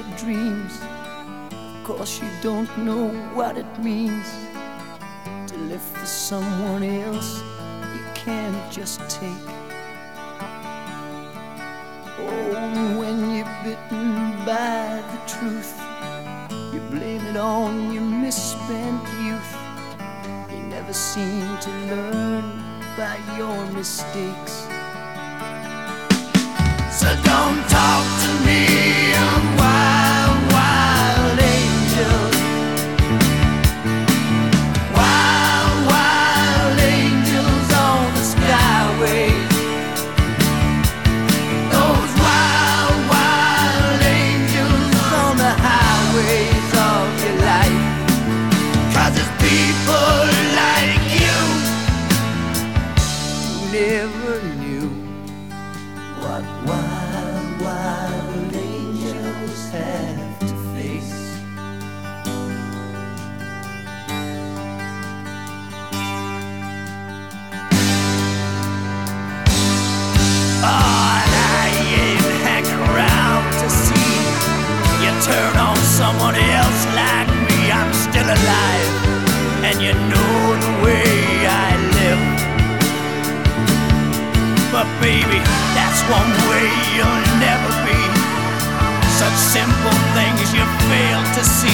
your dreams. Of course you don't know what it means to live for someone else you can't just take. Oh, when you're bitten by the truth, you blame it on your misspent youth. You never seem to learn by your mistakes. So don't talk to me of wild, wild angels. Wild, wild angels on the skyways. Those wild, wild angels on the highways of your life. 'Cause it's people like you who never knew what wild, wild angels have to face. Oh, and I ain't hanging around to see you turn on someone else like me. I'm still alive, and you know the way I live. But baby, that's one way you'll never be. Such simple things you fail to see.